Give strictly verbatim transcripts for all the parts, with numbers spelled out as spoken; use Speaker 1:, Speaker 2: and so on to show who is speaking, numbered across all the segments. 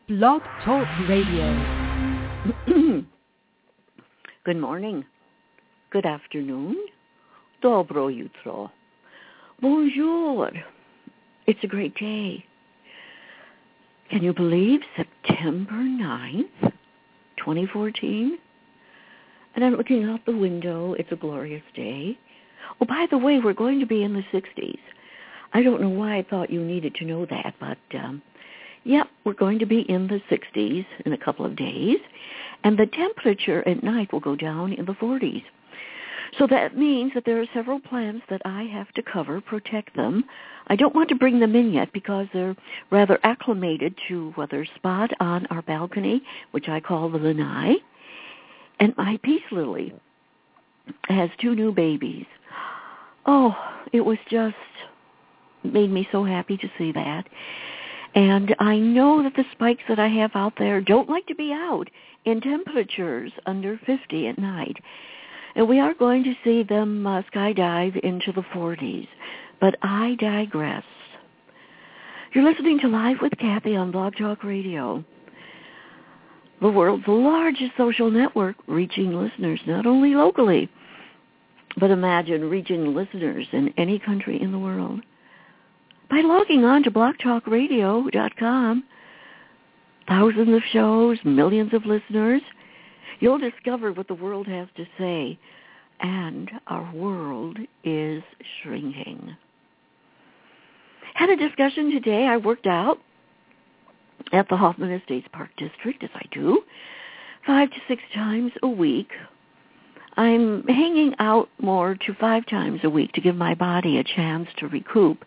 Speaker 1: Blog Talk Radio.
Speaker 2: Good morning. Good afternoon. Dobro jutro. Bonjour. It's a great day. Can you believe September ninth, twenty fourteen? And I'm looking out the window. It's a glorious day. Oh, by the way, we're going to be in the sixties. I don't know why I thought you needed to know that, but um, yep, we're going to be in the sixties in a couple of days, and the temperature at night will go down in the forties. So that means that there are several plants that I have to cover, protect them. I don't want to bring them in yet because they're rather acclimated to uh, their spot on our balcony, which I call the lanai. And my peace lily has two new babies. Oh, it was just made me so happy to see that. And I know that the spikes that I have out there don't like to be out in temperatures under fifty at night. And we are going to see them uh, skydive into the forties. But I digress. You're listening to Live with Kathy on Blog Talk Radio, the world's largest social network, reaching listeners not only locally, but imagine reaching listeners in any country in the world. By logging on to blog talk radio dot com, thousands of shows, millions of listeners, you'll discover what the world has to say, and our world is shrinking. Had a discussion today. I worked out at the Hoffman Estates Park District, as I do, five to six times a week. I'm hanging out more to five times a week to give my body a chance to recoup.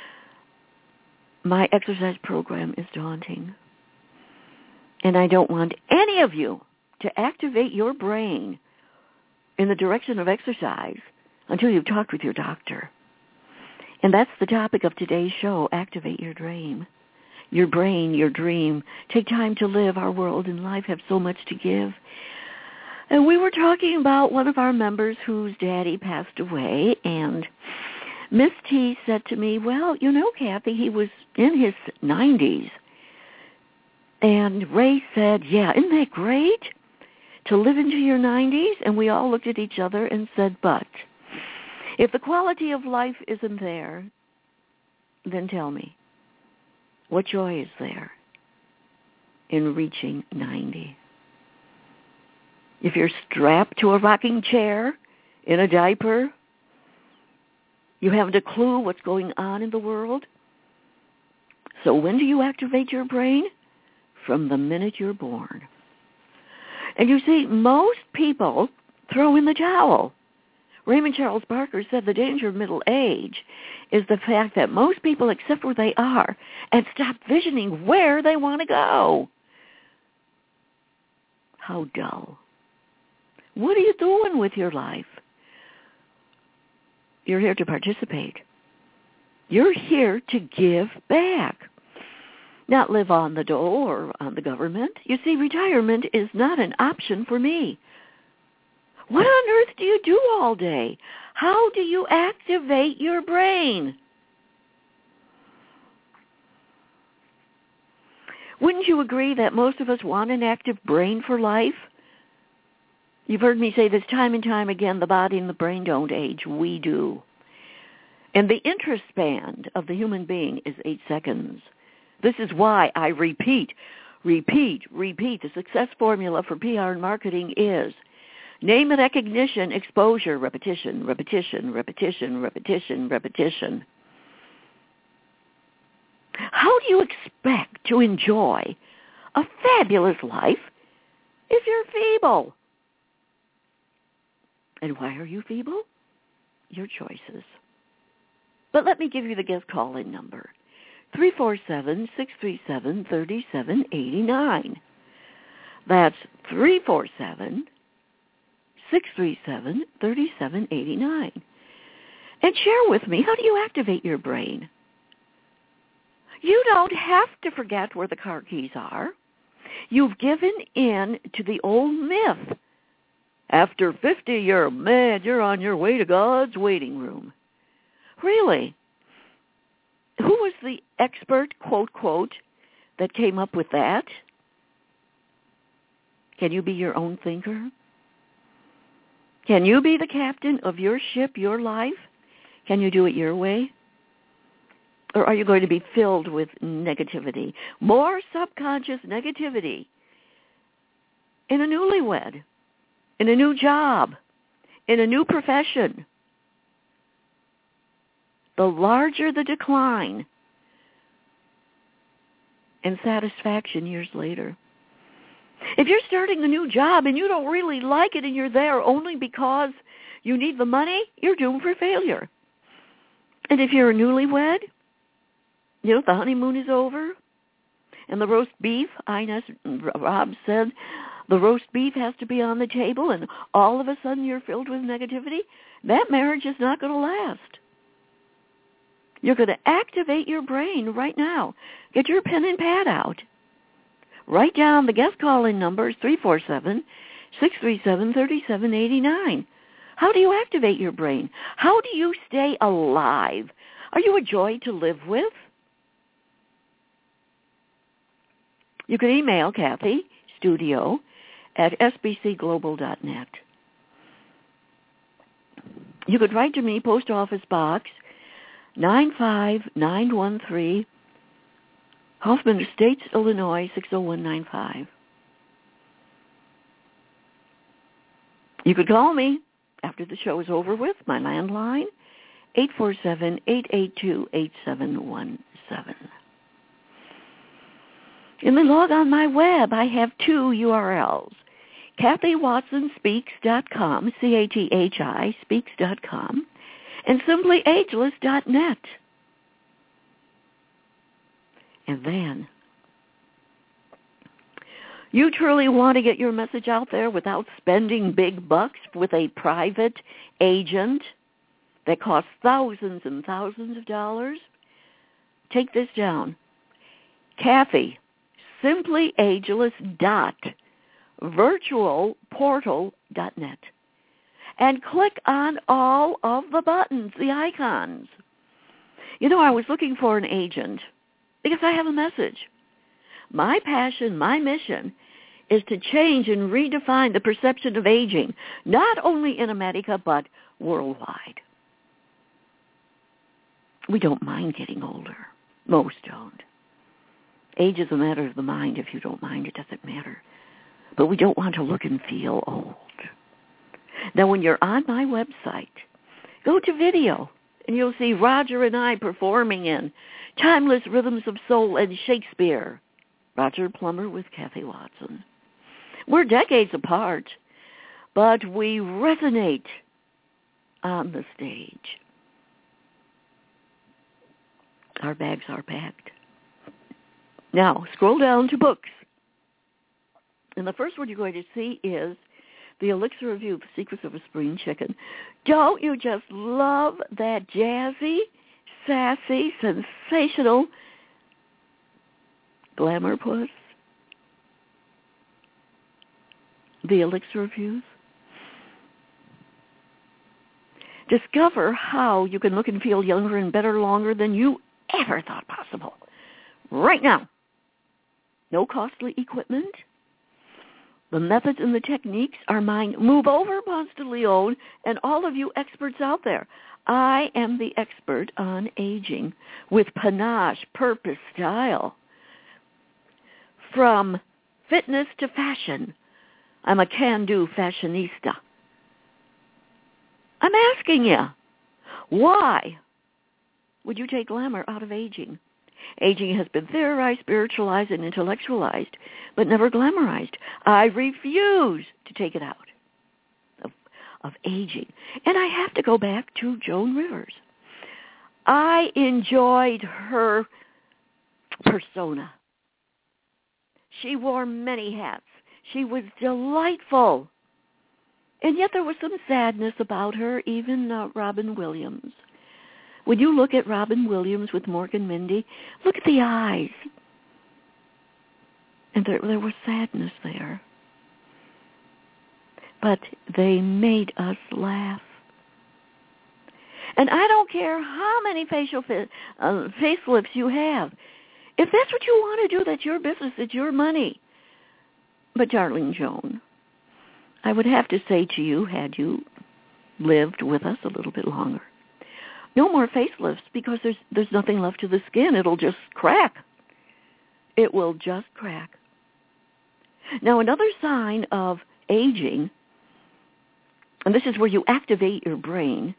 Speaker 2: My exercise program is daunting, and I don't want any of you to activate your brain in the direction of exercise until you've talked with your doctor. And that's the topic of today's show, Activate Your Dream. Your brain, your dream. Take time to live. Our world and life have so much to give. And we were talking about one of our members whose daddy passed away, and Miss T said to me, well, you know, Kathy, he was in his nineties. And Ray said, yeah, isn't that great to live into your nineties? And we all looked at each other and said, but if the quality of life isn't there, then tell me, what joy is there in reaching ninety? If you're strapped to a rocking chair, in a diaper, you haven't a clue what's going on in the world. So when do you activate your brain? From the minute you're born. And you see, most people throw in the towel. Raymond Charles Barker said the danger of middle age is the fact that most people accept where they are and stop visioning where they want to go. How dull. What are you doing with your life? You're here to participate. You're here to give back. Not live on the dole or on the government. You see, retirement is not an option for me. What on earth do you do all day? How do you activate your brain? Wouldn't you agree that most of us want an active brain for life? You've heard me say this time and time again, the body and the brain don't age. We do. And the interest span of the human being is eight seconds. This is why I repeat, repeat, repeat. The success formula for P R and marketing is name and recognition, exposure, repetition, repetition, repetition, repetition, repetition. How do you expect to enjoy a fabulous life if you're feeble? And why are you feeble? Your choices. But let me give you the guest call-in number, three four seven, six three seven, three seven eight nine. That's three four seven, six three seven, three seven eight nine. And share with me, how do you activate your brain? You don't have to forget where the car keys are. You've given in to the old myth. After fifty, you're mad, you're on your way to God's waiting room. Really? Who was the expert, quote, quote, that came up with that? Can you be your own thinker? Can you be the captain of your ship, your life? Can you do it your way? Or are you going to be filled with negativity? More subconscious negativity in a newlywed, in a new job, in a new profession. The larger the decline in satisfaction years later. If you're starting a new job and you don't really like it and you're there only because you need the money, you're doomed for failure. And if you're a newlywed, you know, the honeymoon is over, and the roast beef, Ines, Rob said, the roast beef has to be on the table, and all of a sudden you're filled with negativity, that marriage is not going to last. You're going to activate your brain right now. Get your pen and pad out. Write down the guest call-in numbers, three four seven, six three seven, three seven eight nine. How do you activate your brain? How do you stay alive? Are you a joy to live with? You can email Kathy, studio, at s b c global dot net. You could write to me, Post Office Box nine five nine one three, Hoffman Estates, Illinois, six oh one nine five. You could call me after the show is over with, my landline, eight four seven, eight eight two, eight seven one seven. In the log on my web, I have two U R Ls, Kathy Watson Speaks dot com, C A T H I, speaks dot com, and simply ageless dot net. And then, you truly want to get your message out there without spending big bucks with a private agent that costs thousands and thousands of dollars? Take this down. Kathy, simply ageless dot virtual portal dot net. And click on all of the buttons, the icons. You know, I was looking for an agent because I have a message. My passion, my mission is to change and redefine the perception of aging, not only in America, but worldwide. We don't mind getting older. Most don't. Age is a matter of the mind. If you don't mind, it doesn't matter. But we don't want to look and feel old. Now, when you're on my website, go to video, and you'll see Roger and I performing in Timeless Rhythms of Soul and Shakespeare. Roger Plummer with Kathy Watson. We're decades apart, but we resonate on the stage. Our bags are packed. Now, scroll down to books. And the first one you're going to see is The Elixir of Youth, Secrets of a Spring Chicken. Don't you just love that jazzy, sassy, sensational glamour puss? The Elixir of Youth. Discover how you can look and feel younger and better longer than you ever thought possible. Right now. No costly equipment. The methods and the techniques are mine. Move over, Ponce de Leon, and all of you experts out there. I am the expert on aging with panache, purpose, style. From fitness to fashion, I'm a can-do fashionista. I'm asking you, why would you take glamour out of aging? Aging has been theorized, spiritualized, and intellectualized, but never glamorized. I refuse to take it out of, of aging. And I have to go back to Joan Rivers. I enjoyed her persona. She wore many hats. She was delightful. And yet there was some sadness about her, even uh, Robin Williams. When you look at Robin Williams with Mork and Mindy, look at the eyes. And there, there was sadness there. But they made us laugh. And I don't care how many facial fa- uh, facelifts you have. If that's what you want to do, that's your business, it's your money. But, darling Joan, I would have to say to you, had you lived with us a little bit longer, no more facelifts, because there's there's nothing left to the skin. It'll just crack. It will just crack. Now, another sign of aging, and this is where you activate your brain,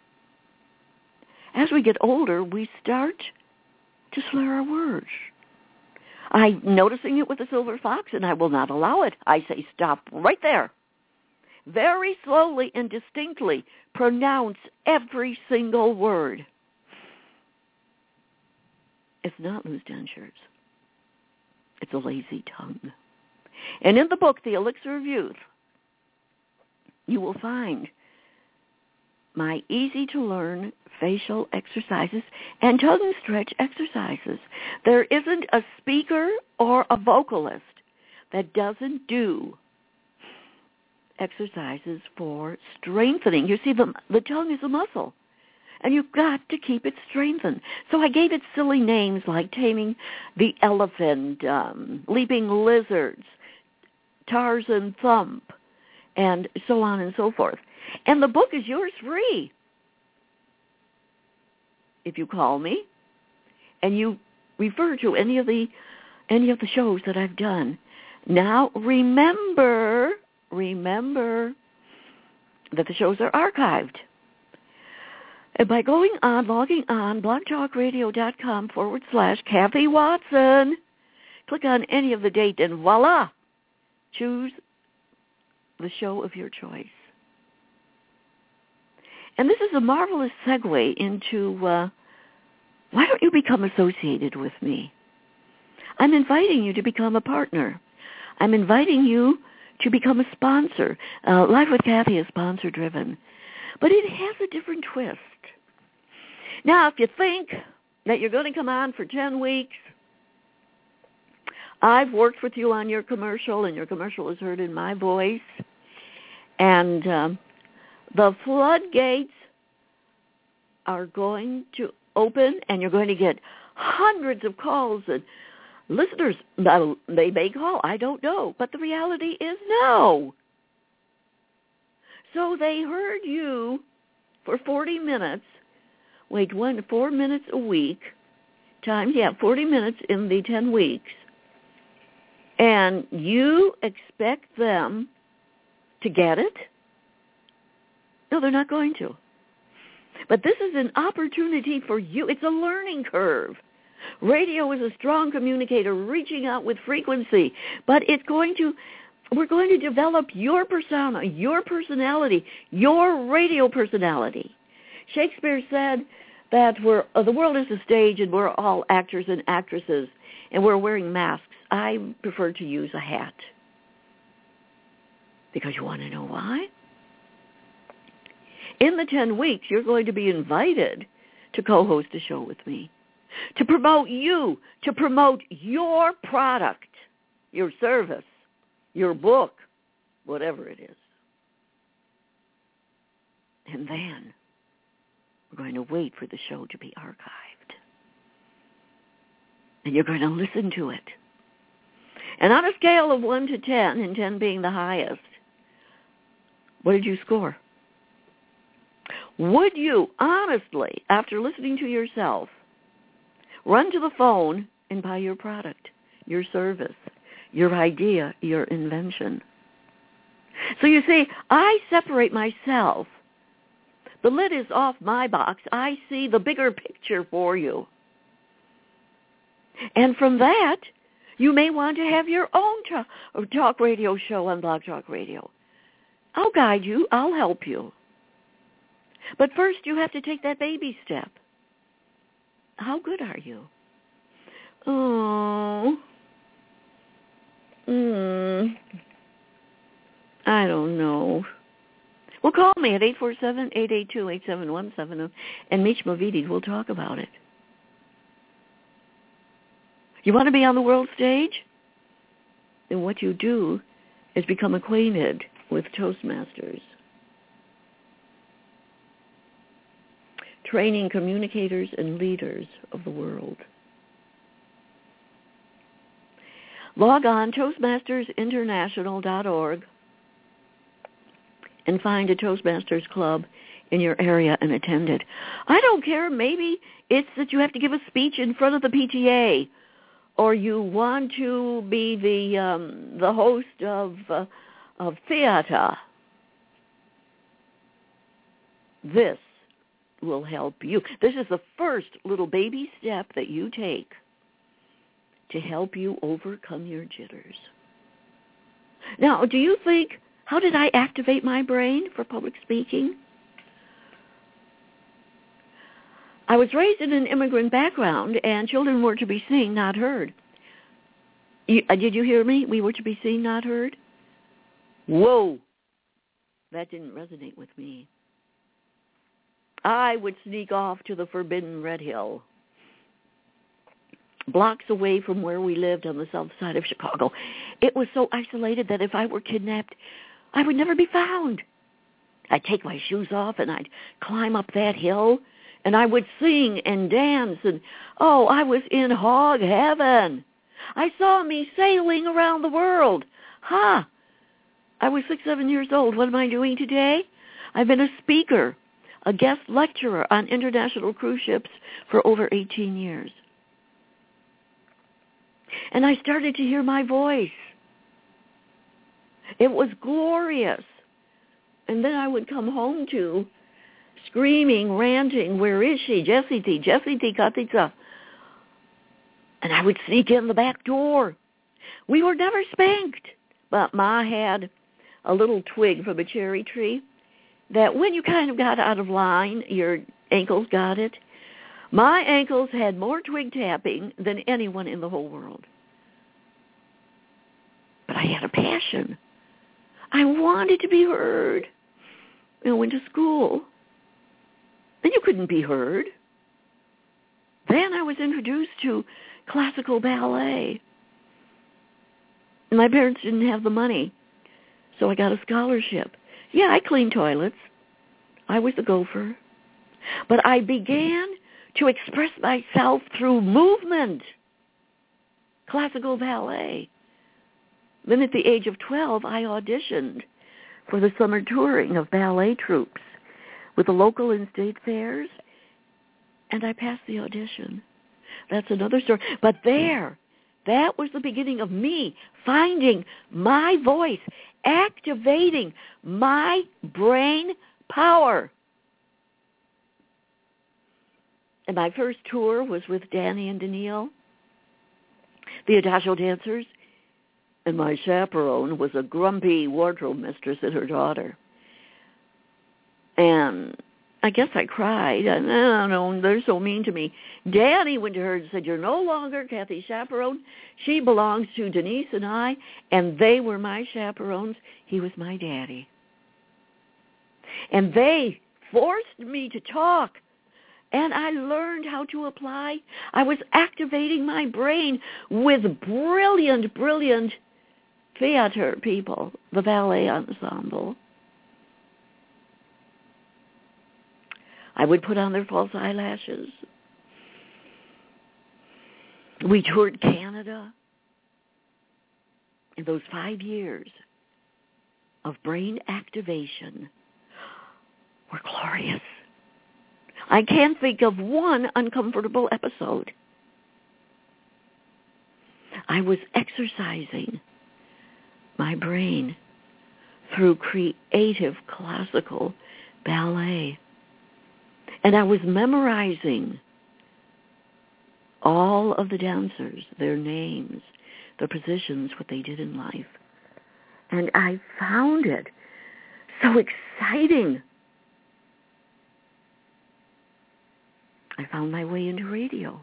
Speaker 2: as we get older, we start to slur our words. I'm noticing it with the silver fox, and I will not allow it. I say, stop right there. Very slowly and distinctly pronounce every single word. It's not loose dentures. It's a lazy tongue. And in the book, The Elixir of Youth, you will find my easy-to-learn facial exercises and tongue stretch exercises. There isn't a speaker or a vocalist that doesn't do exercises for strengthening. You see, the, the tongue is a muscle, and you've got to keep it strengthened. So I gave it silly names like taming the elephant, um, leaping lizards, Tarzan Thump, and so on and so forth. And the book is yours free if you call me and you refer to any of the any of the shows that I've done. Now, remember, remember that the shows are archived. And by going on, logging on, blogtalkradio.com forward slash Kathy Watson, click on any of the date, and voila, choose the show of your choice. And this is a marvelous segue into uh, why don't you become associated with me? I'm inviting you to become a partner. I'm inviting you to become a sponsor. Uh, Life with Kathy is sponsor-driven. But it has a different twist. Now, if you think that you're going to come on for ten weeks, I've worked with you on your commercial, and your commercial is heard in my voice, and um, the floodgates are going to open, and you're going to get hundreds of calls, and listeners, they may call, I don't know, but the reality is no. So they heard you for forty minutes, wait, one, four minutes a week, times, yeah, forty minutes in the ten weeks, and you expect them to get it? No, they're not going to. But this is an opportunity for you. It's a learning curve. Radio is a strong communicator reaching out with frequency, but it's going to, we're going to develop your persona, your personality, your radio personality. Shakespeare said that we're, uh, the world is a stage and we're all actors and actresses and we're wearing masks. I prefer to use a hat. Because you want to know why? In the ten weeks, you're going to be invited to co-host a show with me, to promote you, to promote your product, your service, your book, whatever it is. And then we're going to wait for the show to be archived. And you're going to listen to it. And on a scale of one to ten, and ten being the highest, what did you score? Would you, honestly, after listening to yourself, run to the phone and buy your product, your service, your idea, your invention? So you see, I separate myself. The lid is off my box. I see the bigger picture for you. And from that, you may want to have your own talk, talk radio show on Blog Talk Radio. I'll guide you. I'll help you. But first, you have to take that baby step. How good are you? Oh, mm, I don't know. Well, call me at eight four seven, eight eight two, eight seven one seven, and Meech Movides will talk about it. You want to be on the world stage? Then what you do is become acquainted with Toastmasters. Training communicators and leaders of the world. Log on Toastmasters International dot org and find a Toastmasters club in your area and attend it. I don't care. Maybe it's that you have to give a speech in front of the P T A, or you want to be the um, the host of uh, of theater. This will help you. This is the first little baby step that you take to help you overcome your jitters. Now, do you think, how did I activate my brain for public speaking? I was raised in an immigrant background, and children were to be seen, not heard. You, uh, did you hear me? We were to be seen, not heard? Whoa! That didn't resonate with me. I would sneak off to the forbidden Red Hill, blocks away from where we lived on the south side of Chicago. It was so isolated that if I were kidnapped, I would never be found. I'd take my shoes off and I'd climb up that hill, and I would sing and dance, and oh, I was in hog heaven. I saw me sailing around the world. Ha! Huh. I was six, seven years old. What am I doing today? I've been a speaker, a guest lecturer on international cruise ships for over eighteen years. And I started to hear my voice. It was glorious. And then I would come home to screaming, ranting, where is she? Jessie T, Jessie T, Katitza. And I would sneak in the back door. We were never spanked, but Ma had a little twig from a cherry tree that when you kind of got out of line, your ankles got it. My ankles had more twig tapping than anyone in the whole world. But I had a passion. I wanted to be heard. I went to school, and you couldn't be heard. Then I was introduced to classical ballet. My parents didn't have the money, so I got a scholarship. Yeah, I cleaned toilets. I was a gopher. But I began to express myself through movement, classical ballet. Then at the age of twelve, I auditioned for the summer touring of ballet troupes with the local and state fairs, and I passed the audition. That's another story. But there, that was the beginning of me finding my voice, activating my brain power. And my first tour was with Danny and Danielle, the Adagio dancers, and my chaperone was a grumpy wardrobe mistress and her daughter. And I guess I cried. I don't know, they're so mean to me. Danny went to her and said, "You're no longer Kathy's chaperone. She belongs to Denise and I, and they were my chaperones. He was my daddy." And they forced me to talk, and I learned how to apply. I was activating my brain with brilliant, brilliant theater people, the ballet ensemble. I would put on their false eyelashes. We toured Canada. In those five years of brain activation were glorious. I can't think of one uncomfortable episode. I was exercising my brain through creative classical ballet. And I was memorizing all of the dancers, their names, their positions, what they did in life. And I found it so exciting. I found my way into radio.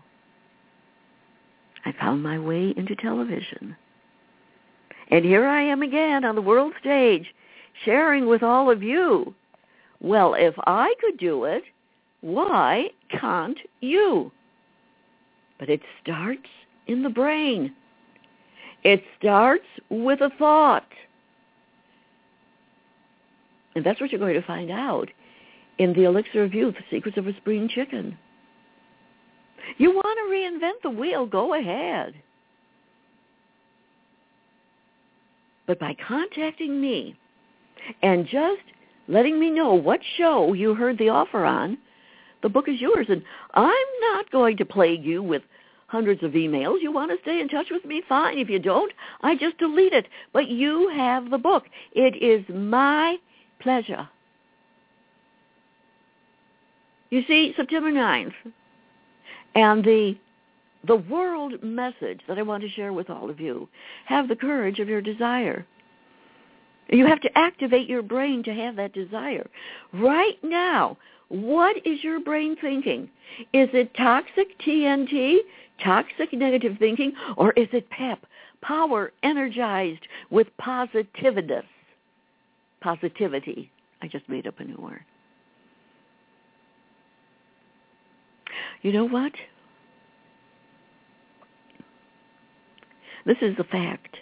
Speaker 2: I found my way into television. And here I am again on the world stage, sharing with all of you. Well, if I could do it, why can't you? But it starts in the brain. It starts with a thought. And that's what you're going to find out in the Elixir of Youth, Secrets of a Spring Chicken. You want to reinvent the wheel, go ahead. But by contacting me and just letting me know what show you heard the offer on, the book is yours. And I'm not going to plague you with hundreds of emails. You want to stay in touch with me? Fine. If you don't, I just delete it. But you have the book. It is my pleasure. You see, September ninth, and the the world message that I want to share with all of you, have the courage of your desire. You have to activate your brain to have that desire. Right now, what is your brain thinking? Is it toxic T N T, toxic negative thinking, or is it pep, power, energized with positiveness? Positivity. I just made up a new word. You know what? This is the fact.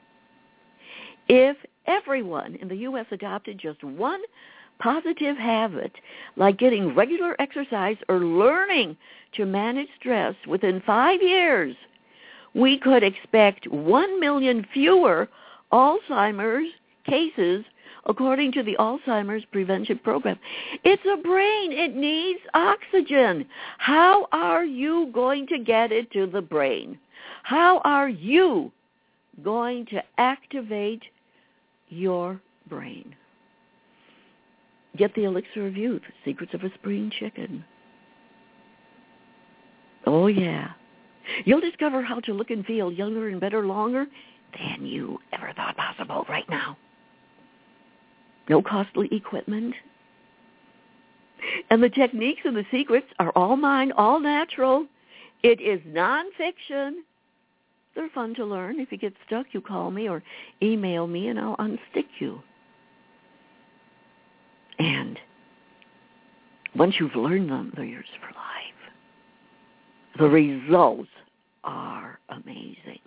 Speaker 2: If everyone in the U S adopted just one positive habit, like getting regular exercise or learning to manage stress within five years, we could expect one million fewer Alzheimer's cases according to the Alzheimer's Prevention Program. It's a brain. It needs oxygen. How are you going to get it to the brain? How are you going to activate your brain? Get the Elixir of Youth, Secrets of a Spring Chicken. Oh, yeah. You'll discover how to look and feel younger and better longer than you ever thought possible right now. No costly equipment. And the techniques and the secrets are all mine, all natural. It is nonfiction. They're fun to learn. If you get stuck, you call me or email me, and I'll unstick you. And once you've learned them, they're yours for life. The results are amazing.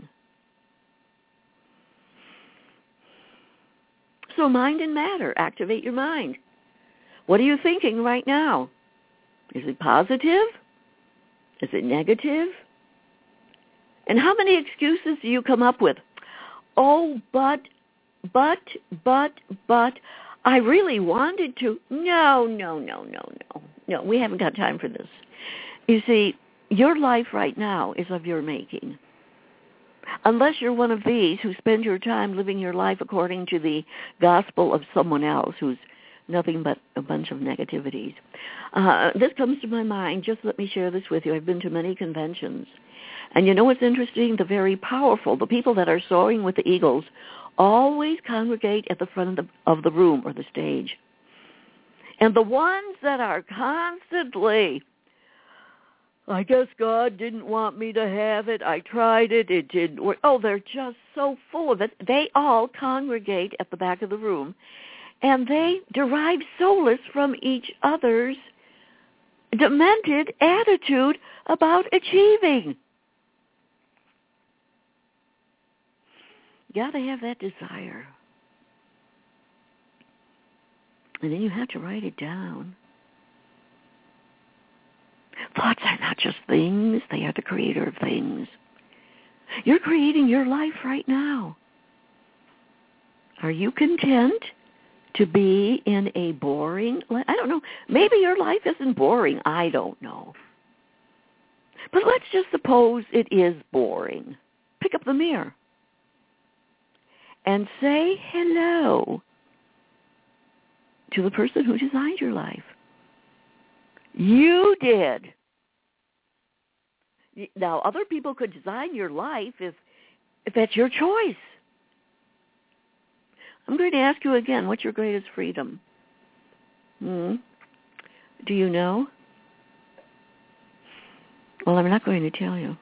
Speaker 2: So mind and matter. Activate your mind. What are you thinking right now? Is it positive? Is it negative? And how many excuses do you come up with? Oh, but, but, but, but, I really wanted to. No, no, no, no, no. No, we haven't got time for this. You see, your life right now is of your making. Unless you're one of these who spend your time living your life according to the gospel of someone else who's nothing but a bunch of negativities. Uh, this comes to my mind. Just let me share this with you. I've been to many conventions. And you know what's interesting? The very powerful, the people that are soaring with the eagles, always congregate at the front of the, of the room or the stage. And the ones that are constantly, I guess God didn't want me to have it. I tried it. It didn't work. Oh, they're just so full of it. They all congregate at the back of the room. And they derive solace from each other's demented attitude about achieving. You got to have that desire. And then you have to write it down. Thoughts are not just things. They are the creator of things. You're creating your life right now. Are you content to be in a boring, I don't know, maybe your life isn't boring. I don't know. But let's just suppose it is boring. Pick up the mirror and say hello to the person who designed your life. You did. Now, other people could design your life if, if that's your choice. I'm going to ask you again, what's your greatest freedom? Hmm? Do you know? Well, I'm not going to tell you.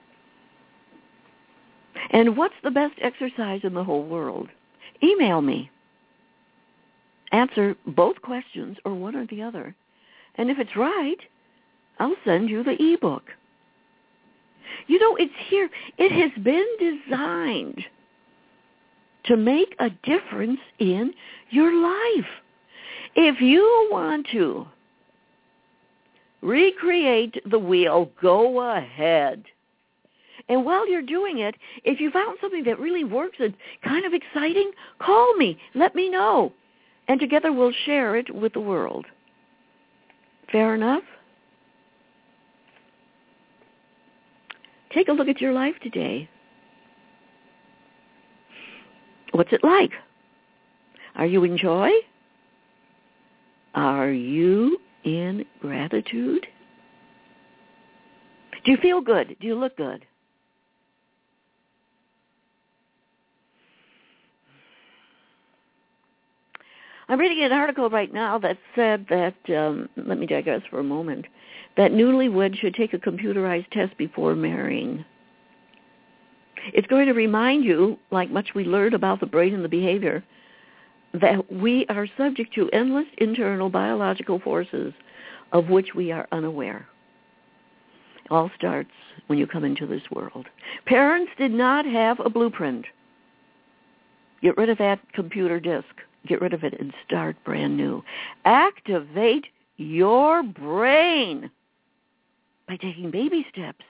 Speaker 2: And what's the best exercise in the whole world? Email me. Answer both questions or one or the other. And if it's right, I'll send you the ebook. You know, it's here. It has been designed to make a difference in your life. If you want to recreate the wheel, go ahead. And while you're doing it, if you found something that really works and kind of exciting, call me. Let me know. And together we'll share it with the world. Fair enough? Take a look at your life today. What's it like? Are you in joy? Are you in gratitude? Do you feel good? Do you look good? I'm reading an article right now that said that, um, let me digress for a moment, that newlyweds should take a computerized test before marrying. It's going to remind you, like much we learned about the brain and the behavior, that we are subject to endless internal biological forces of which we are unaware. It all starts when you come into this world. Parents did not have a blueprint. Get rid of that computer disk. Get rid of it and start brand new. Activate your brain by taking baby steps.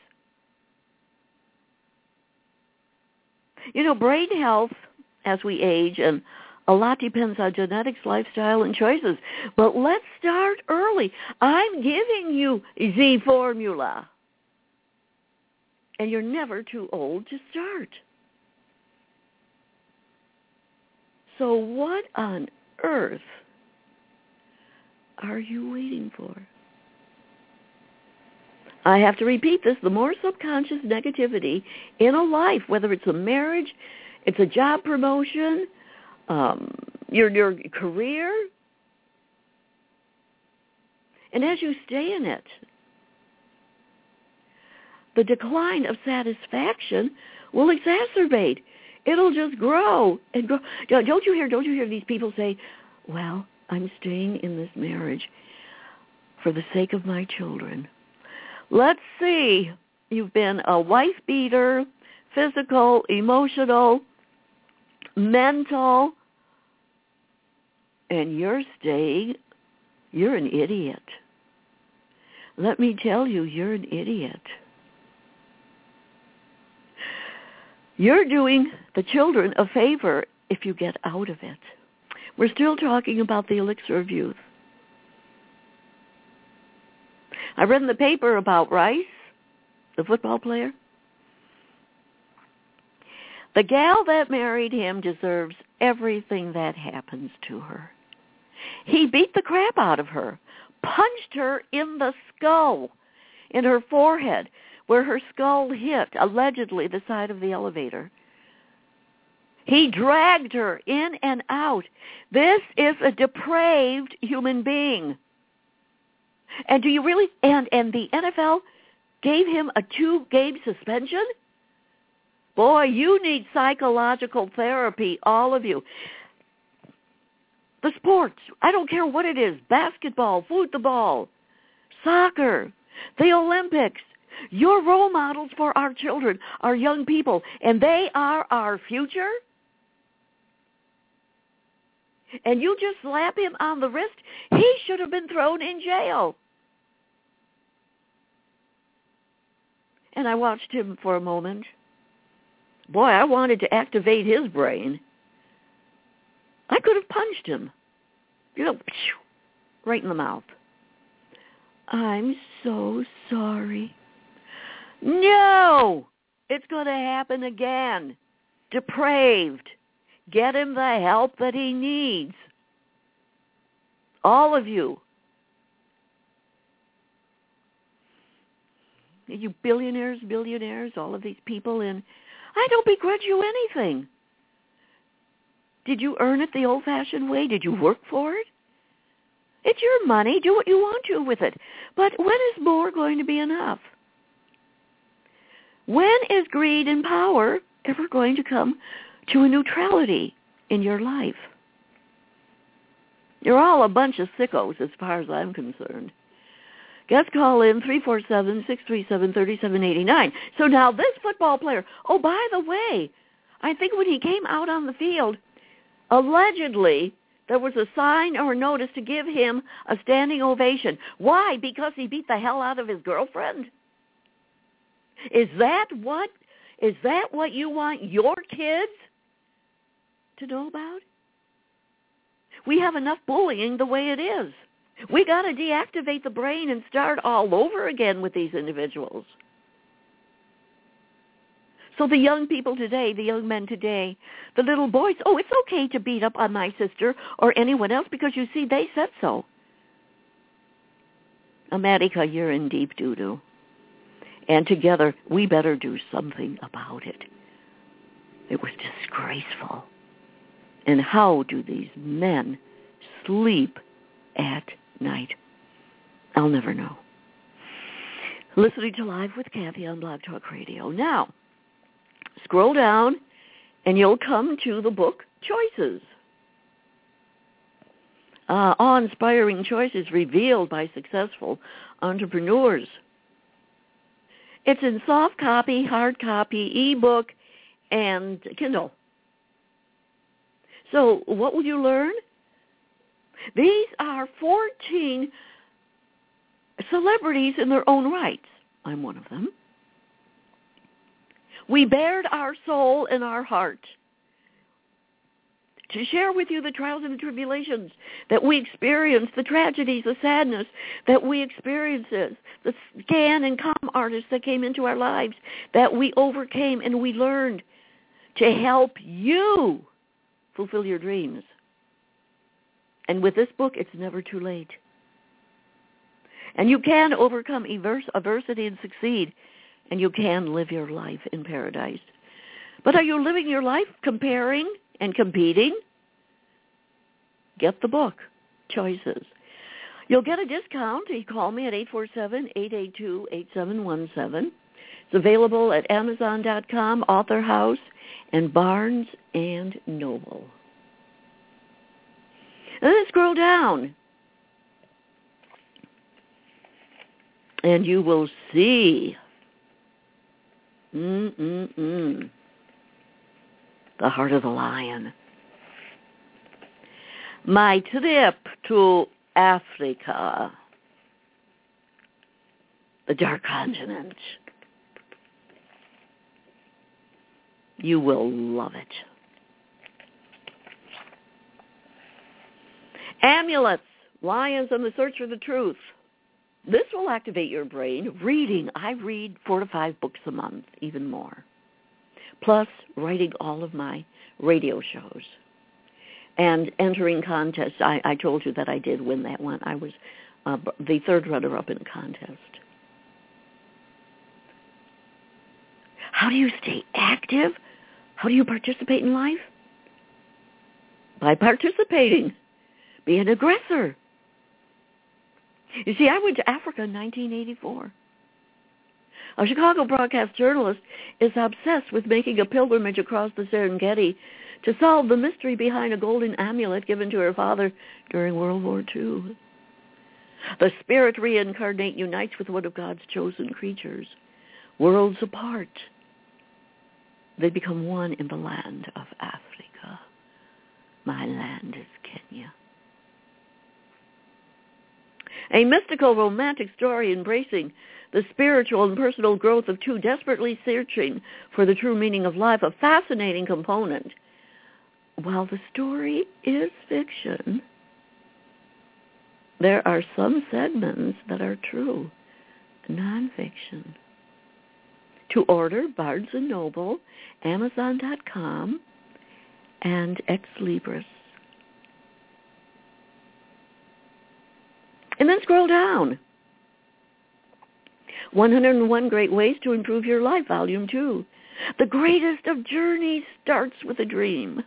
Speaker 2: You know, brain health as we age, and a lot depends on genetics, lifestyle, and choices. But let's start early. I'm giving you the formula. And you're never too old to start. So what on earth are you waiting for? I have to repeat this. The more subconscious negativity in a life, whether it's a marriage, it's a job promotion, um, your, your career, and as you stay in it, the decline of satisfaction will exacerbate. It'll just grow and grow. Don't you hear, don't you hear these people say, well, I'm staying in this marriage for the sake of my children. Let's see. You've been a wife beater, physical, emotional, mental, and you're staying. You're an idiot. Let me tell you, you're an idiot. You're doing the children a favor if you get out of it. We're still talking about the elixir of youth. I read in the paper about Rice, the football player. The gal that married him deserves everything that happens to her. He beat the crap out of her, punched her in the skull, in her forehead, where her skull hit, allegedly, the side of the elevator. He dragged her in and out. This is a depraved human being. And do you really, and, and the N F L gave him a two-game suspension? Boy, you need psychological therapy, all of you. The sports, I don't care what it is, basketball, football, soccer, the Olympics. Your role models for our children are young people, and they are our future. And you just slap him on the wrist, he should have been thrown in jail. And I watched him for a moment. Boy, I wanted to activate his brain. I could have punched him. You know, right in the mouth. I'm so sorry. No! It's going to happen again. Depraved. Get him the help that he needs. All of you. You billionaires, billionaires, all of these people in, I don't begrudge you anything. Did you earn it the old-fashioned way? Did you work for it? It's your money. Do what you want to with it. But when is more going to be enough? When is greed and power ever going to come to a neutrality in your life? You're all a bunch of sickos as far as I'm concerned. Guest call in three four seven, six three seven, three seven eight nine. So now this football player, oh, by the way, I think when he came out on the field, allegedly there was a sign or notice to give him a standing ovation. Why? Because he beat the hell out of his girlfriend? Is that what Is that what you want your kids to know about? We have enough bullying the way it is. We got to deactivate the brain and start all over again with these individuals. So the young people today, the young men today, the little boys, oh, it's okay to beat up on my sister or anyone else because, you see, they said so. America, you're in deep doo-doo. And together, we better do something about it. It was disgraceful. And how do these men sleep at night? I'll never know. Listening to Live with Kathy on Blog Talk Radio. Now, scroll down, and you'll come to the book Choices. Uh, awe-inspiring choices revealed by successful entrepreneurs. It's in soft copy, hard copy, ebook, and Kindle. So what will you learn? These are fourteen celebrities in their own rights. I'm one of them. We bared our soul and our heart to share with you the trials and the tribulations that we experienced, the tragedies, the sadness that we experienced, the scan and com artists that came into our lives that we overcame and we learned to help you fulfill your dreams. And with this book, it's never too late. And you can overcome adversity and succeed, and you can live your life in paradise. But are you living your life comparing and competing? Get the book, Choices. You'll get a discount. You call me at eight four seven, eight eight two, eight seven one seven. It's available at Amazon dot com, Author House, and Barnes and Noble. And then scroll down, and you will see Mm-mm-mm. The Heart of the Lion. My trip to Africa, the dark continent. You will love it. Amulets, Lions and the Search for the Truth. This will activate your brain. Reading, I read four to five books a month, even more. Plus, writing all of my radio shows. And entering contests. I, I told you that I did win that one. I was uh, the third runner-up in a contest. How do you stay active? How do you participate in life? By participating. Be an aggressor. You see, I went to Africa in nineteen eighty-four. A Chicago broadcast journalist is obsessed with making a pilgrimage across the Serengeti to solve the mystery behind a golden amulet given to her father during World War Two. The spirit reincarnate unites with one of God's chosen creatures. Worlds apart, they become one in the land of Africa. My land is Kenya. A mystical, romantic story embracing the spiritual and personal growth of two desperately searching for the true meaning of life, a fascinating component. While the story is fiction, there are some segments that are true, nonfiction. To order, Barnes and Noble, Amazon dot com, and Ex Libris. And then scroll down. one hundred one Great Ways to Improve Your Life, Volume two. The greatest of journeys starts with a dream.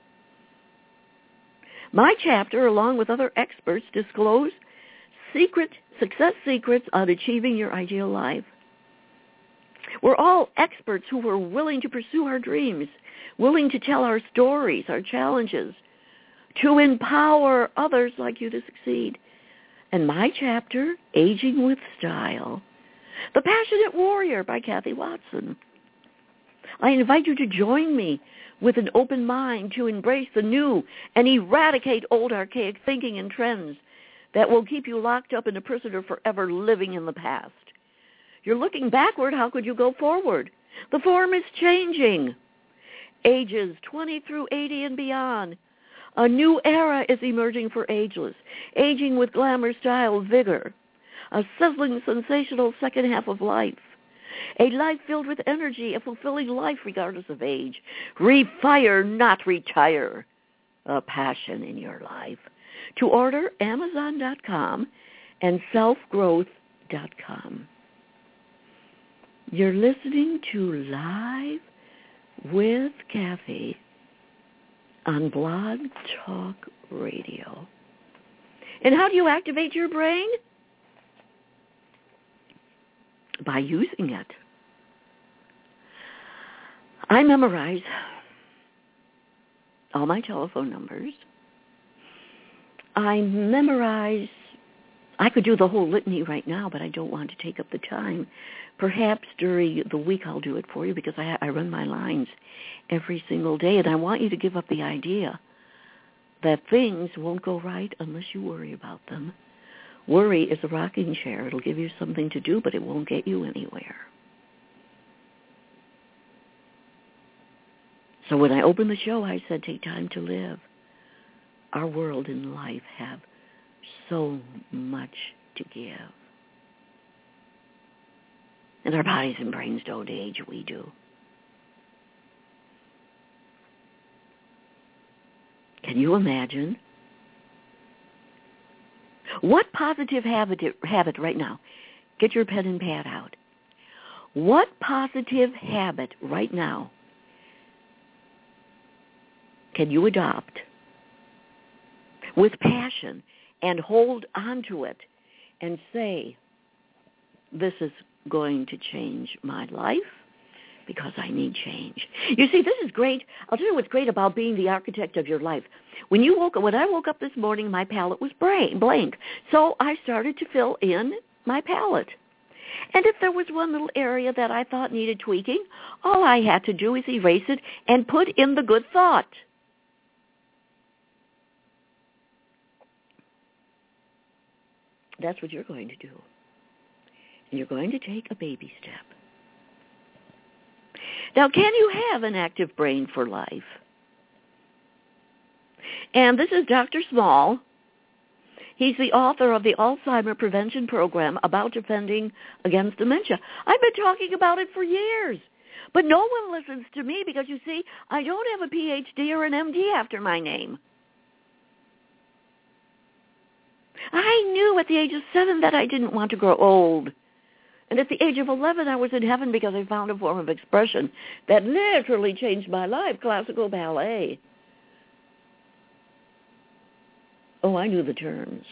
Speaker 2: My chapter, along with other experts, disclose secret success secrets on achieving your ideal life. We're all experts who are willing to pursue our dreams, willing to tell our stories, our challenges, to empower others like you to succeed. And my chapter, Aging with Style, The Passionate Warrior by Kathy Watson. I invite you to join me with an open mind to embrace the new and eradicate old archaic thinking and trends that will keep you locked up in a prison or forever living in the past. You're looking backward, how could you go forward? The form is changing. Ages twenty through eighty and beyond. A new era is emerging for ageless, aging with glamour, style, vigor. A sizzling, sensational second half of life. A life filled with energy, a fulfilling life regardless of age. Refire, not retire. A passion in your life. To order, amazon dot com and self growth dot com. You're listening to Live with Kathy on Blog Talk Radio. And how do you activate your brain? By using it. I memorize all my telephone numbers. I memorize, I could do the whole litany right now, but I don't want to take up the time. Perhaps during the week I'll do it for you because I, I run my lines every single day, and I want you to give up the idea that things won't go right unless you worry about them. Worry is a rocking chair. It'll give you something to do, but it won't get you anywhere. So when I opened the show, I said, take time to live. Our world and life have so much to give. And our bodies and brains don't age, we do. Can you imagine? What positive habit, habit right now? Get your pen and pad out. What positive habit right now can you adopt with passion and hold on to it and say, this is going to change my life because I need change. You see, this is great. I'll tell you what's great about being the architect of your life. When you woke up, when I woke up this morning, my palette was blank. So I started to fill in my palette. And if there was one little area that I thought needed tweaking, all I had to do is erase it and put in the good thought. That's what you're going to do. And you're going to take a baby step. Now, can you have an active brain for life? And this is Doctor Small. He's the author of the Alzheimer Prevention Program about defending against dementia. I've been talking about it for years. But no one listens to me because, you see, I don't have a P H D or an M D after my name. I knew at the age of seven that I didn't want to grow old. And at the age of eleven, I was in heaven because I found a form of expression that literally changed my life, classical ballet. Oh, I knew the terms.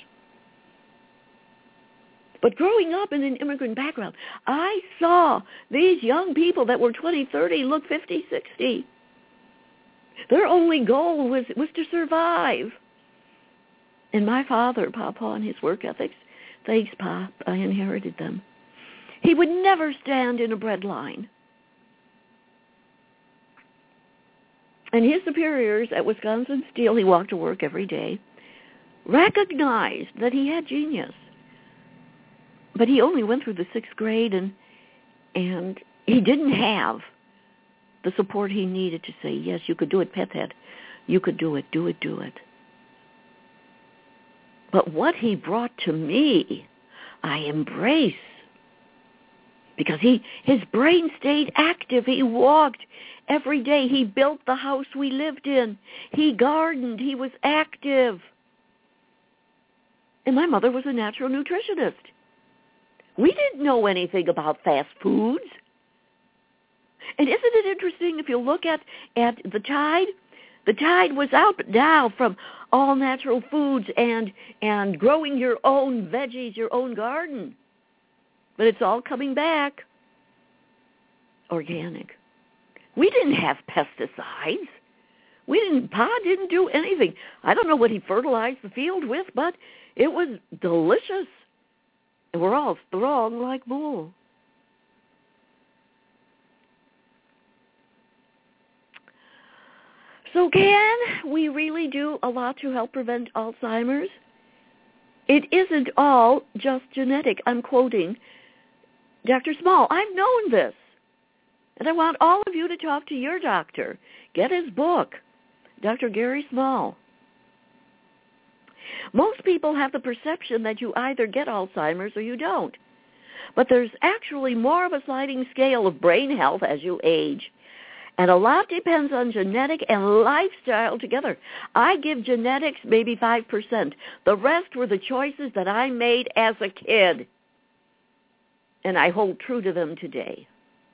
Speaker 2: But growing up in an immigrant background, I saw these young people that were twenty, thirty, look fifty, sixty. Their only goal was, was to survive. And my father, Papa, and his work ethics, thanks, Pop, I inherited them. He would never stand in a bread line. And his superiors at Wisconsin Steel, he walked to work every day, recognized that he had genius. But he only went through the sixth grade, and and he didn't have the support he needed to say, yes, you could do it, pet head. You could do it, do it, do it. But what he brought to me, I embrace. Because he, his brain stayed active. He walked every day. He built the house we lived in. He gardened. He was active. And my mother was a natural nutritionist. We didn't know anything about fast foods. And isn't it interesting if you look at, at the Tide? The Tide was out now from all natural foods and and growing your own veggies, your own garden. But it's all coming back organic. We didn't have pesticides. We didn't, Pa didn't do anything. I don't know what he fertilized the field with, but it was delicious. And we're all strong like bull. So can we really do a lot to help prevent Alzheimer's? It isn't all just genetic. I'm quoting Doctor Small. I've known this. And I want all of you to talk to your doctor. Get his book, Doctor Gary Small. Most people have the perception that you either get Alzheimer's or you don't. But there's actually more of a sliding scale of brain health as you age. And a lot depends on genetic and lifestyle together. I give genetics maybe five percent. The rest were the choices that I made as a kid. And I hold true to them today.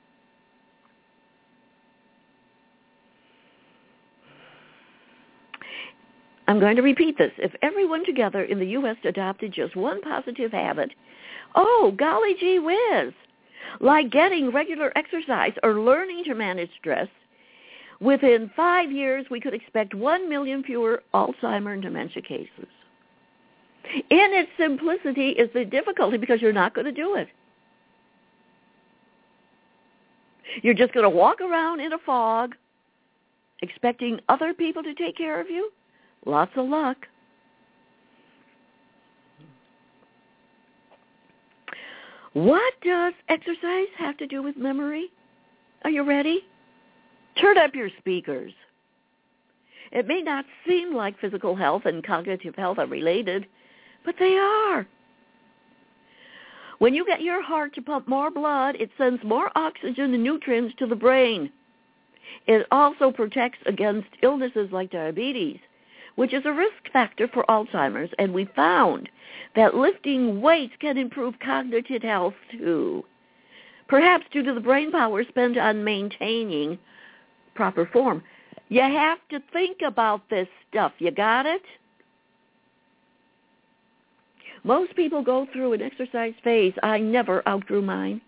Speaker 2: I'm going to repeat this. If everyone together in the U S adopted just one positive habit, oh, golly gee whiz, like getting regular exercise or learning to manage stress, within five years we could expect one million fewer Alzheimer and dementia cases. In its simplicity is the difficulty because you're not going to do it. You're just going to walk around in a fog expecting other people to take care of you? Lots of luck. What does exercise have to do with memory? Are you ready? Turn up your speakers. It may not seem like physical health and cognitive health are related, but they are. When you get your heart to pump more blood, it sends more oxygen and nutrients to the brain. It also protects against illnesses like diabetes, which is a risk factor for Alzheimer's, and we found that lifting weights can improve cognitive health too, perhaps due to the brain power spent on maintaining proper form. You have to think about this stuff. You got it? Most people go through an exercise phase. I never outgrew mine.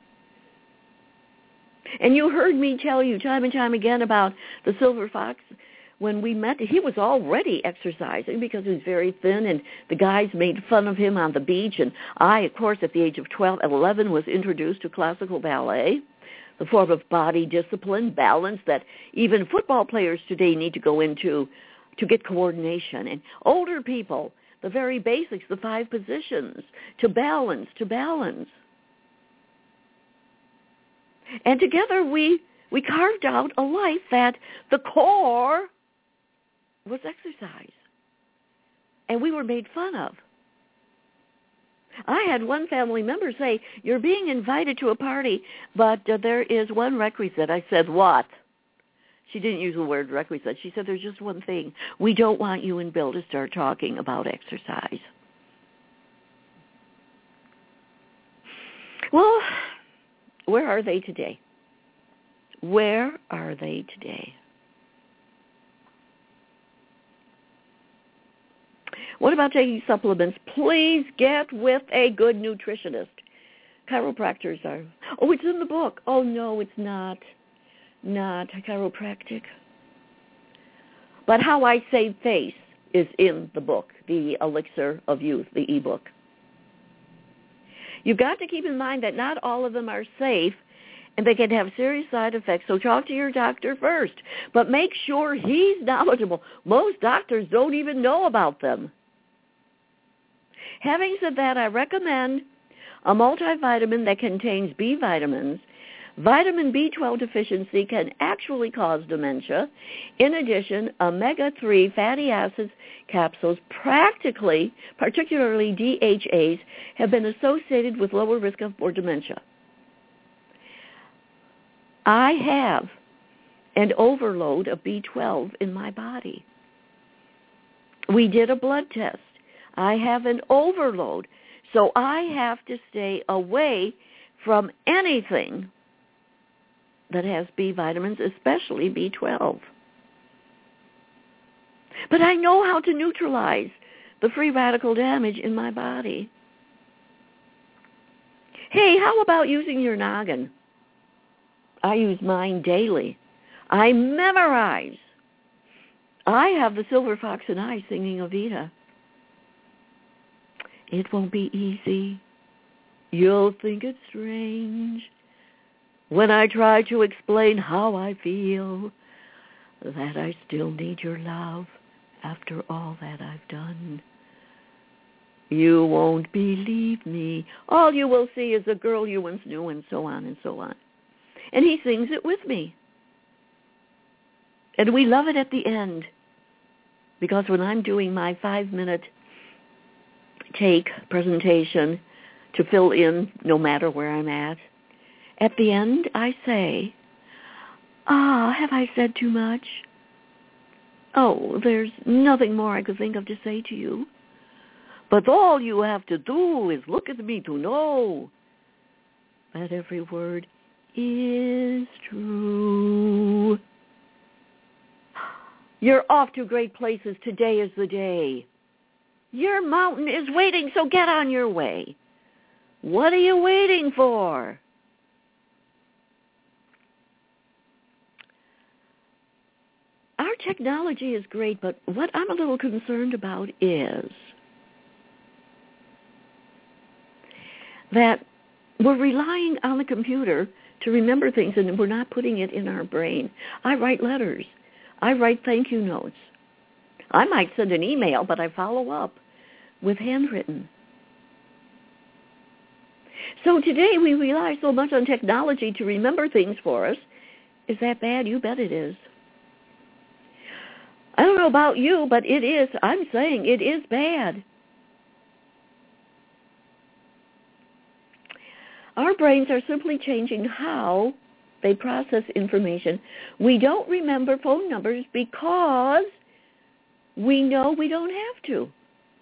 Speaker 2: And you heard me tell you time and time again about the silver fox. When we met, he was already exercising because he was very thin, and the guys made fun of him on the beach. And I, of course, at the age of twelve, eleven, was introduced to classical ballet, the form of body discipline, balance that even football players today need to go into to get coordination. And older people, the very basics, the five positions, to balance, to balance. And together we, we carved out a life that the core was exercise. And we were made fun of. I had one family member say, "You're being invited to a party, but uh, there is one requisite." I said, "What?" She didn't use the word requisite. She said, "There's just one thing. We don't want you and Bill to start talking about exercise." Well, where are they today? Where are they today? What about taking supplements? Please get with a good nutritionist. Chiropractors are. Oh, it's in the book. Oh, no, it's not. Not chiropractic. But How I Save Face is in the book, The Elixir of Youth, the ebook. You've got to keep in mind that not all of them are safe, and they can have serious side effects, so talk to your doctor first. But make sure he's knowledgeable. Most doctors don't even know about them. Having said that, I recommend a multivitamin that contains B vitamins. Vitamin B twelve deficiency can actually cause dementia. In addition, omega three fatty acids capsules, practically, particularly D H As, have been associated with lower risk of for dementia. I have an overload of B twelve in my body. We did a blood test. I have an overload, so I have to stay away from anything that has B vitamins, especially B twelve. But I know how to neutralize the free radical damage in my body. Hey, how about using your noggin? I use mine daily. I memorize. I have the Silver Fox and I singing Evita. It won't be easy. You'll think it's strange when I try to explain how I feel, that I still need your love after all that I've done. You won't believe me. All you will see is a girl you once knew, and so on and so on. And he sings it with me. And we love it at the end. Because when I'm doing my five-minute take presentation to fill in no matter where I'm at, at the end I say, ah, have I said too much? Oh, there's nothing more I could think of to say to you. But all you have to do is look at me to know that every word is true. You're off to great places. Today is the day. Your mountain is waiting, so get on your way. What are you waiting for? Our technology is great, but what I'm a little concerned about is that we're relying on the computer to remember things, and we're not putting it in our brain. I write letters. I write thank you notes. I might send an email, but I follow up with handwritten. So today we rely so much on technology to remember things for us. Is that bad? You bet it is. I don't know about you, but it is. I'm saying it is bad. Our brains are simply changing how they process information. We don't remember phone numbers because we know we don't have to.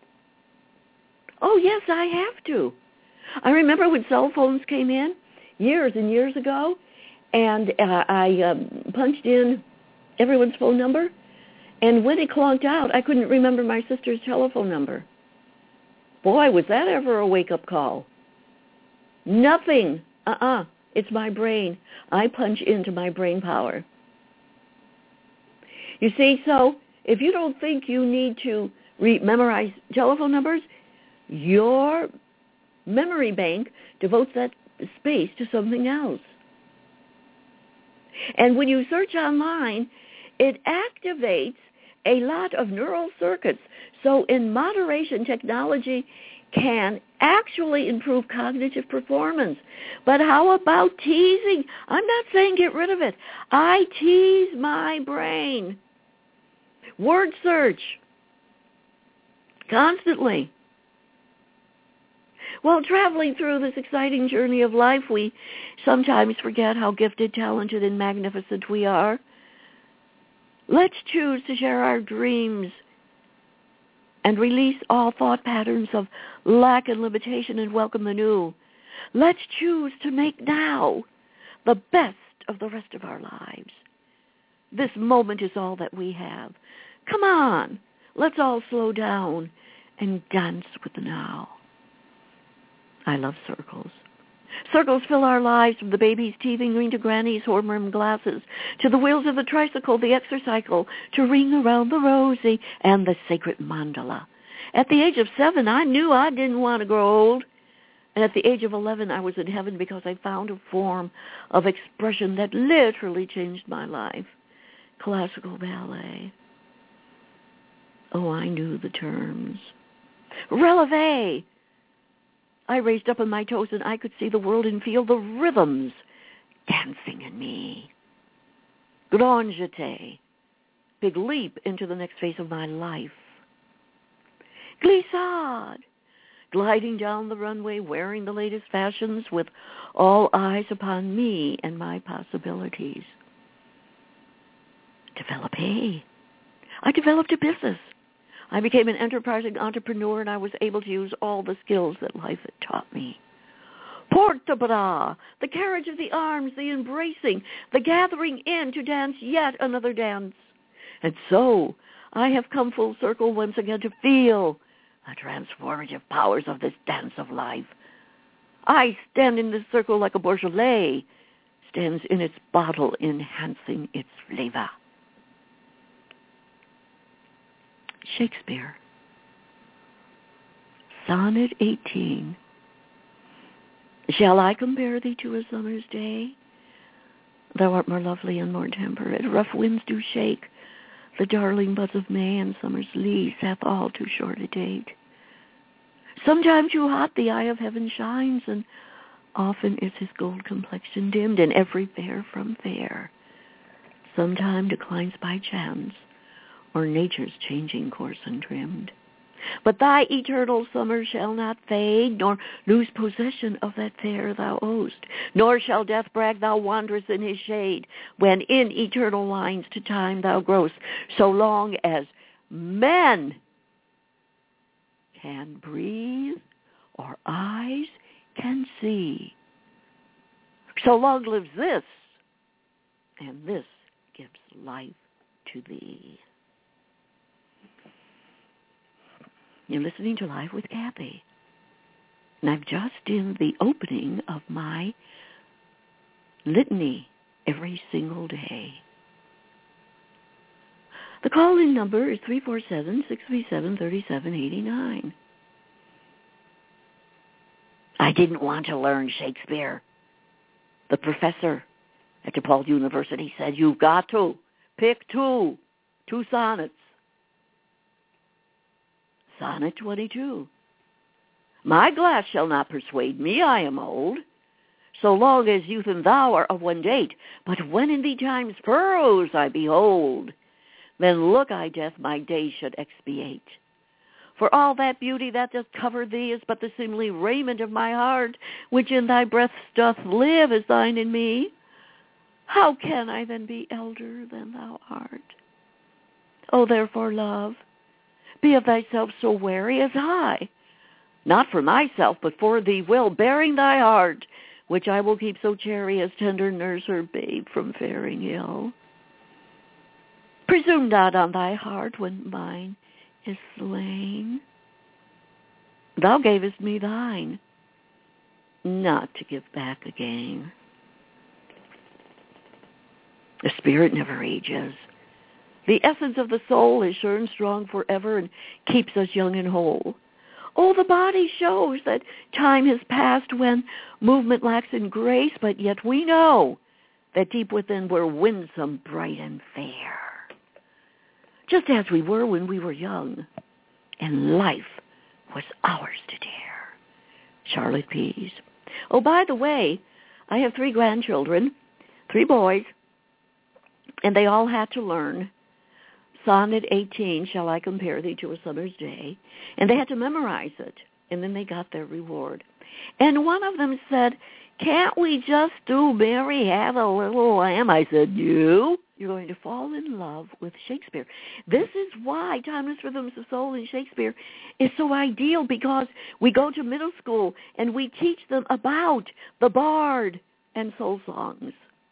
Speaker 2: Oh, yes, I have to. I remember when cell phones came in years and years ago, and uh, I um, punched in everyone's phone number, and when it clonked out, I couldn't remember my sister's telephone number. Boy, was that ever a wake-up call. Nothing. Uh-uh. It's my brain. I punch into my brain power. You see, so if you don't think you need to re- memorize telephone numbers, your memory bank devotes that space to something else. And when you search online, it activates a lot of neural circuits. So in moderation, technology can actually improve cognitive performance. But how about teasing? I'm not saying get rid of it. I tease my brain. Word search. Constantly. While traveling through this exciting journey of life, we sometimes forget how gifted, talented, and magnificent we are. Let's choose to share our dreams and release all thought patterns of lack and limitation and welcome the new. Let's choose to make now the best of the rest of our lives. This moment is all that we have. Come on, let's all slow down and dance with the now. I love circles. Circles fill our lives, from the baby's teething ring to Granny's horn-rimmed glasses, to the wheels of the tricycle, the exercycle, to ring around the rosy and the sacred mandala. At the age of seven, I knew I didn't want to grow old. And at the age of eleven, I was in heaven because I found a form of expression that literally changed my life. Classical ballet. Oh, I knew the terms. Releve. I raised up on my toes and I could see the world and feel the rhythms dancing in me. Grand jeté. Big leap into the next phase of my life. Glissade. Gliding down the runway, wearing the latest fashions with all eyes upon me and my possibilities. Developé. I developed a business. I became an enterprising entrepreneur, and I was able to use all the skills that life had taught me. Porte-bras, the carriage of the arms, the embracing, the gathering in to dance yet another dance. And so I have come full circle once again to feel the transformative powers of this dance of life. I stand in this circle like a Beaujolais stands in its bottle, enhancing its flavor. Shakespeare. Sonnet eighteen. Shall I compare thee to a summer's day? Thou art more lovely and more temperate. Rough winds do shake the darling buds of May, and summer's lease hath all too short a date. Sometime too hot the eye of heaven shines, and often is his gold complexion dimmed, and every fair from fair sometime declines by chance, or nature's changing course untrimmed. But thy eternal summer shall not fade, nor lose possession of that fair thou owest, nor shall death brag thou wanderest in his shade, when in eternal lines to time thou growest, so long as men can breathe or eyes can see. So long lives this, and this gives life to thee. You're listening to Live with Kathy. And I've just in the opening of my litany every single day. The call-in number is three four seven, six three seven, three seven eight nine. I didn't want to learn Shakespeare. The professor at DePaul University said, you've got to pick two, two sonnets. Sonnet twenty-two. My glass shall not persuade me, I am old, so long as youth and thou are of one date. But when in thee time's furrows I behold, then look I death my days should expiate. For all that beauty that doth cover thee is but the seemly raiment of my heart, which in thy breath doth live as thine in me. How can I then be elder than thou art? O therefore, love, be of thyself so wary as I, not for myself, but for thee will, bearing thy heart, which I will keep so chary as tender nurse her babe from faring ill. Presume not on thy heart when mine is slain. Thou gavest me thine, not to give back again. The spirit never ages. The essence of the soul is sure and strong forever and keeps us young and whole. Oh, the body shows that time has passed when movement lacks in grace, but yet we know that deep within we're winsome, bright, and fair. Just as we were when we were young, and life was ours to dare. Charlotte Pease. Oh, by the way, I have three grandchildren, three boys, and they all had to learn Sonnet eighteen, Shall I Compare Thee to a Summer's Day? And they had to memorize it, and then they got their reward. And one of them said, can't we just do Mary Had a Little Lamb? I said, you? You're going to fall in love with Shakespeare. This is why Timeless Rhythms of Soul in Shakespeare is so ideal, because we go to middle school and we teach them about the bard and soul songs.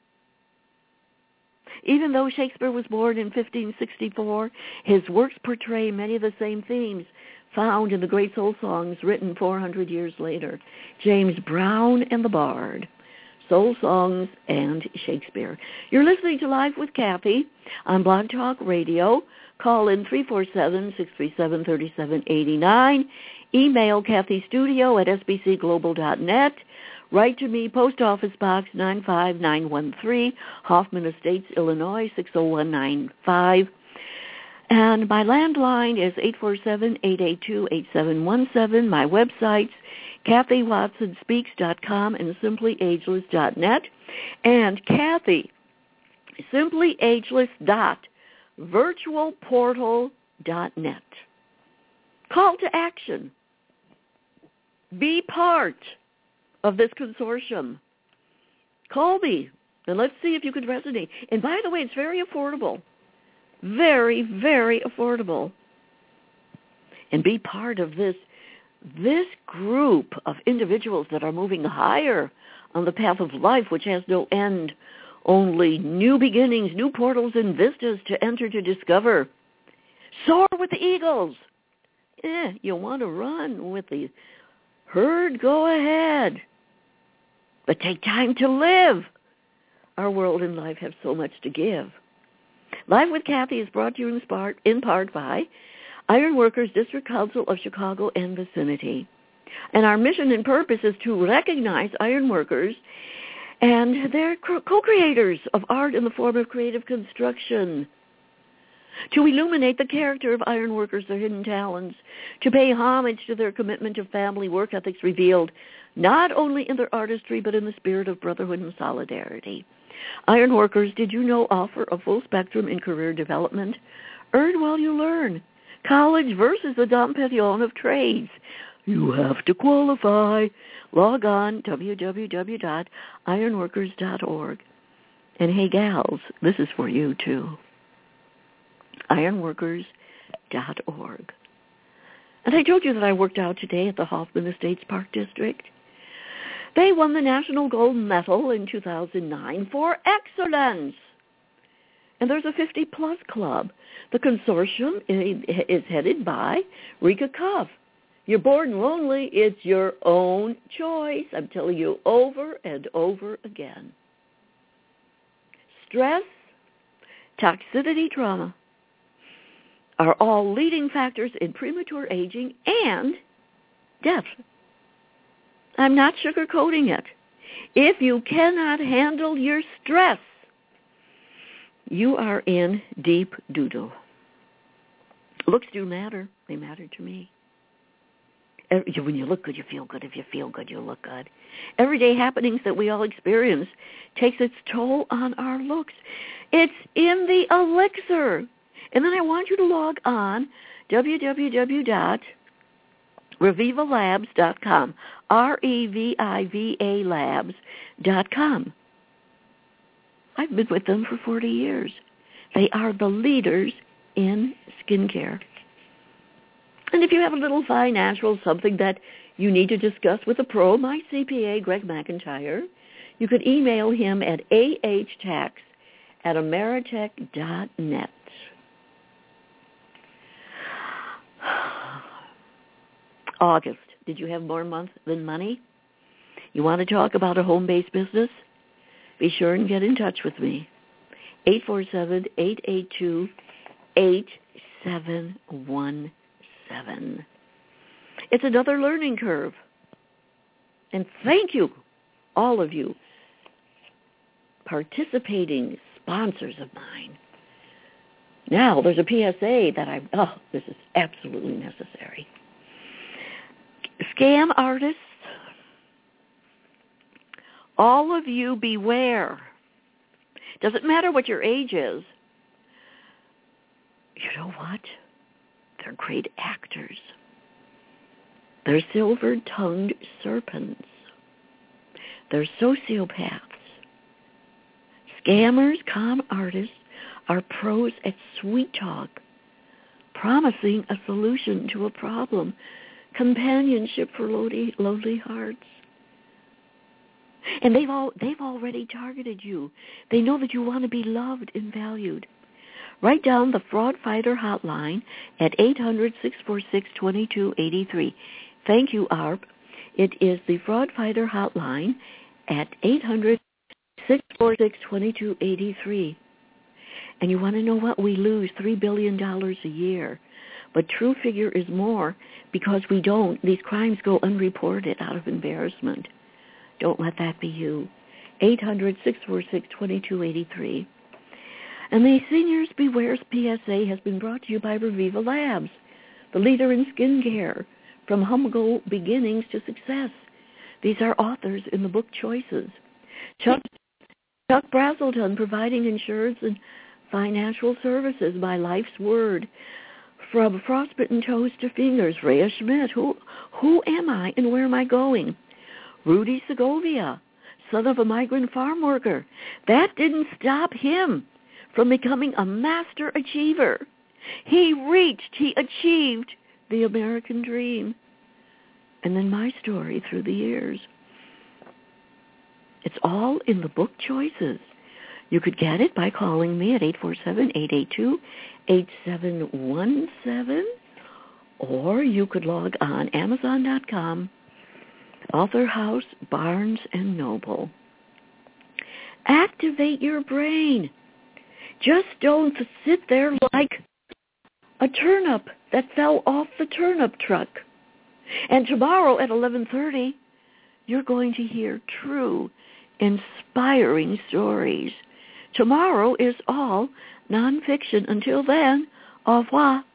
Speaker 2: Even though Shakespeare was born in fifteen sixty-four, his works portray many of the same themes found in the great soul songs written four hundred years later. James Brown and the Bard, Soul Songs, and Shakespeare. You're listening to Live with Kathy on Blog Talk Radio. Call in three four seven, six three seven, three seven eight nine. Email kathystudio at s b c global dot net. Write to me, Post Office Box nine five nine one three, Hoffman Estates, Illinois, six oh one nine five. And my landline is eight four seven, eight eight two, eight seven one seven. My websites, kathy watson speaks dot com and simply ageless dot net. And Kathy, simply ageless dot virtual portal dot net. Call to action. Be part of this consortium. Call me, and let's see if you could resonate. And by the way, it's very affordable. Very, very affordable. And be part of this, this group of individuals that are moving higher on the path of life, which has no end, only new beginnings, new portals and vistas to enter to discover. Soar with the eagles. Eh, you want to run with the herd? Go ahead. But take time to live. Our world and life have so much to give. Live with Kathy is brought to you in part, in part by Ironworkers District Council of Chicago and vicinity. And our mission and purpose is to recognize ironworkers and their co-creators of art in the form of creative construction, to illuminate the character of ironworkers, their hidden talents, to pay homage to their commitment to family work ethics revealed not only in their artistry, but in the spirit of brotherhood and solidarity. Ironworkers, did you know, offer a full spectrum in career development? Earn while you learn. College versus the Dom Perignon of trades. You have to qualify. Log on, w w w dot ironworkers dot org. And hey, gals, this is for you, too. ironworkers dot org. And I told you that I worked out today at the Hoffman Estates Park District. They won the National Gold Medal in two thousand nine for excellence. And there's a fifty-plus club. The consortium is headed by Rika Kuff. You're bored and lonely. It's your own choice. I'm telling you over and over again. Stress, toxicity, trauma are all leading factors in premature aging and death. I'm not sugarcoating it. If you cannot handle your stress, you are in deep doo-doo. Looks do matter. They matter to me. When you look good, you feel good. If you feel good, you look good. Everyday happenings that we all experience takes its toll on our looks. It's in the elixir. And then I want you to log on, w w w dot reviva labs dot com, R E V I V A labs dot com. I've been with them for forty years. They are the leaders in skincare. And if you have a little financial something that you need to discuss with a pro, my C P A, Greg McIntyre, you could email him at a h tax at ameritech dot net. August. Did you have more month than money? You want to talk about a home-based business? Be sure and get in touch with me. eight four seven, eight eight two, eight seven one seven. It's another learning curve. And thank you, all of you, participating sponsors of mine. Now, there's a P S A that I, oh, this is absolutely necessary. Scam artists, all of you beware. Doesn't matter what your age is. You know what? They're great actors. They're silver-tongued serpents. They're sociopaths. Scammers, con artists are pros at sweet talk, promising a solution to a problem, companionship for lonely, lonely hearts. And they've all they've already targeted you. They know that you want to be loved and valued. Write down the Fraud Fighter hotline at eight hundred, six four six, two two eight three. Thank you, A R P. It is the Fraud Fighter hotline at eight hundred, six four six, two two eight three. And you want to know what? We lose three billion dollars a year. But true figure is more because we don't. These crimes go unreported out of embarrassment. Don't let that be you. eight hundred, six four six, two two eight three. And the Seniors Beware's P S A has been brought to you by Reviva Labs, the leader in skincare, from humble beginnings to success. These are authors in the book Choices. Chuck, Chuck Brazelton, providing insurance and financial services by Life's Word. From frostbitten toes to fingers, Rhea Schmidt, who, who am I and where am I going? Rudy Segovia, son of a migrant farm worker. That didn't stop him from becoming a master achiever. He reached, he achieved the American dream. And then my story through the years. It's all in the book Choices. You could get it by calling me at eight four seven, eight eight two, eight seven one seven, or you could log on amazon dot com, Author House, Barnes and Noble. Activate your brain. Just don't sit there like a turnip that fell off the turnip truck. And tomorrow at eleven thirty, you're going to hear true, inspiring stories. Tomorrow is all nonfiction. Until then, au revoir.